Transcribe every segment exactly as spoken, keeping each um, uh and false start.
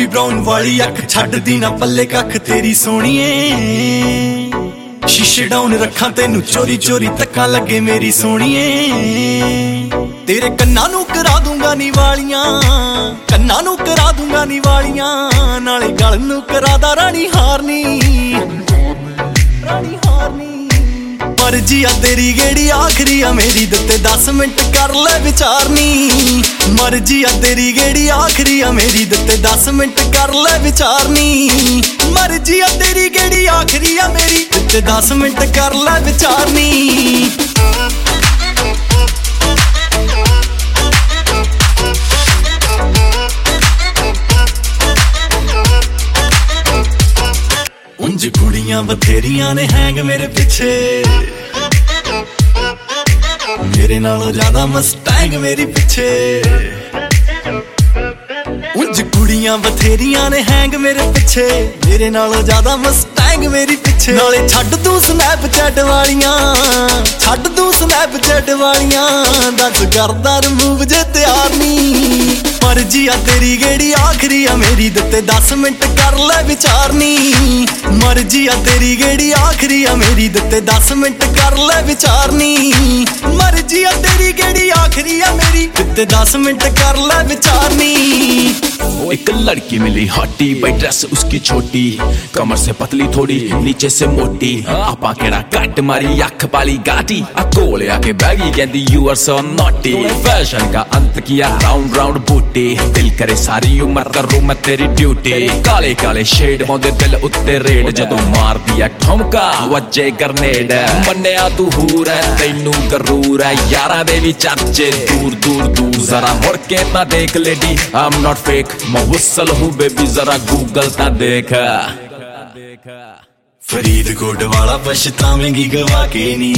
Brown वाली अख छड्डदी ना पल्ले कख तेरी सोहणीए। शीशे डाउन रखा तेनू चोरी चोरी तक्कां लगे मेरी सोहणीए। तेरे कन्नां नू करा दूंगा नी वालियां, कन्नां नू करा दूंगा नी वालियां, नाले गल नू करादा रानी हारनी, रानी हारनी। मर्जी आ तेरी गेड़ी आखरी आ मेरी दिते दस मिनट कर ले विचारनी। मर्जी आ तेरी गेड़ी आखरी आ मेरी दिते दस मिनट कर ले विचारनी। मर्जी आ तेरी गेड़ी आखरी आ मेरी दिते दस मिनट कर ले विचारनी। उंज कुड़ियां बथेरियां ने हैंग मेरे पिछे, मेरे नालों ज्यादा मस्टैंग मेरी पिछे। उंज कुड़ियां बथेरियां ने हैंग मेरे पिछे, मेरे नालों ज्यादा मस्टैंग मेरी पिछे। नाले छड्ड तू स्नैपचैट वालियां, छड्ड तू स्नैपचैट वालियां, दस करदा रिमूव जे तैयार नी। मर्जी आ तेरी गेड़ी आखरी आ मेरी दिते दस मिनट कर ले विचारनी। मर्जी आ तेरी गेड़ी आखरी आ मेरी दिते दस मिनट कर ले विचारनी। मर्जी आ तेरी गेड़ी आखरी आ मेरी दिते दस मिनट कर ले विचारनी। एक लड़की मिली हॉटी, भाई ड्रेस उसकी छोटी, कमर से पतली थोड़ी नीचे से मोटी, आपा केड़ा कट मारी अख पाली गाटी, कोले आके बैगी कहती you are so naughty. Fashion का अंत किया राउंड राउंड बूटी, दिल करे सारी उम्र करूं मैं तेरी ड्यूटी। काले काले शेड मौदे दिल उत्ते रेड, जदों मार दिया ठुमका वजे ग्रनेड। मन्निया तू हूर है तैनू गरूर है, यारा दे भी चाचे दूर दूर दूर। जरा मुड़ के ना देख lady, I am not fake, मैं हुस्सल हूँ बेबी जरा गूगल ता देख। फरीदकोट वाला पछतावेंगी गवा के नी,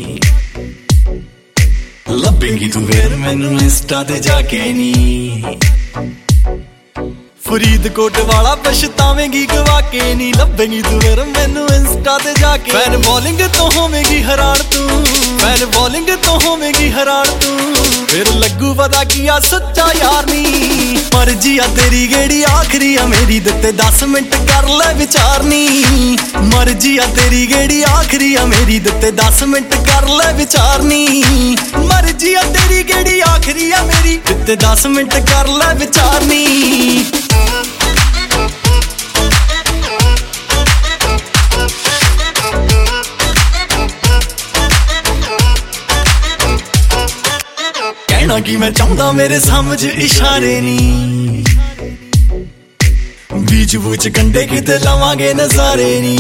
लभेंगी तू फिर मैनू इंस्टा ते जाके नी। फरीदकोट वाला पछतावेंगी गवा के नी, लभेंगी तू फिर मैनू इंस्टा ते जाके। फैन बॉलिंग तो होवेंगी हैरान तू, फैन बॉलिंग तो होवेंगी हैरान तू, फिर लगू पता किया सच्चा यार नी। मर्जी आ तेरी गेड़ी आखरी आ मेरी दिते दस मिनट कर ले विचारनी। मर्जी आ तेरी गेड़ी आखरी आ मेरी दिते दस मिनट कर ले विचारनी। मर्जी आ तेरी गेड़ी आखरी आ मेरी दिते दस मिनट कर ले विचारनी। कहना कि मैं चाहता मेरे समझ इशारे नी, बीच बूच कंडे किते लवांगे नजारे नी।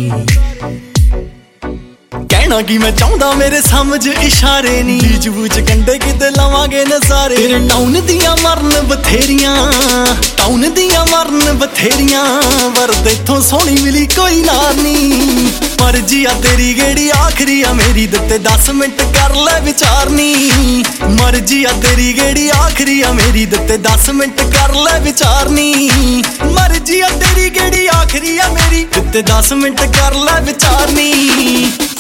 कहना कि मैं चाहता मेरे समझ इशारे नी, बीच बूच कंडे किते लवांगे नजारे। तेरे टाउन दियां मरन बथेरियां, टाउन दियां मरन बथेरियां, वरद इत्थों सोहनी मिली कोई नार नी। मर्जी आ तेरी गेड़ी आखरी आ मेरी दिते दस मिनट कर ले विचारनी। मर्जी आ तेरी गेड़ी आखरी आ मेरी दिते दस मिनट कर ले विचारनी। मर्जी आ तेरी गेड़ी आखरी आ मेरी दिते दस मिनट कर ले विचारनी।